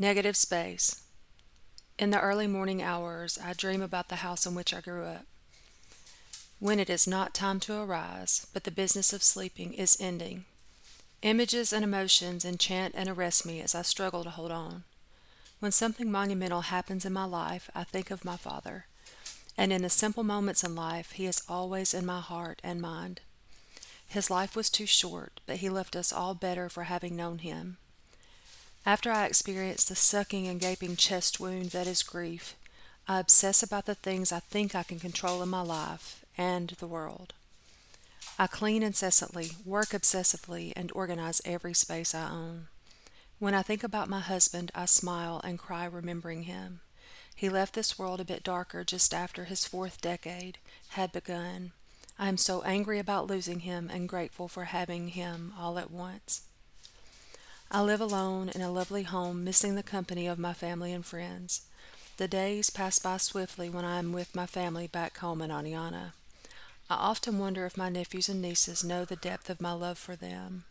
Negative space. In the early morning hours, I dream about the house in which I grew up. When it is not time to arise, but the business of sleeping is ending. Images and emotions enchant and arrest me as I struggle to hold on. When something monumental happens in my life, I think of my father, and in the simple moments in life, he is always in my heart and mind. His life was too short, but he left us all better for having known him. After I experience the sucking and gaping chest wound that is grief, I obsess about the things I think I can control in my life and the world. I clean incessantly, work obsessively, and organize every space I own. When I think about my husband, I smile and cry remembering him. He left this world a bit darker just after his fourth decade had begun. I am so angry about losing him and grateful for having him all at once. I live alone in a lovely home, missing the company of my family and friends. The days pass by swiftly when I am with my family back home in Aniana. I often wonder if my nephews and nieces know the depth of my love for them.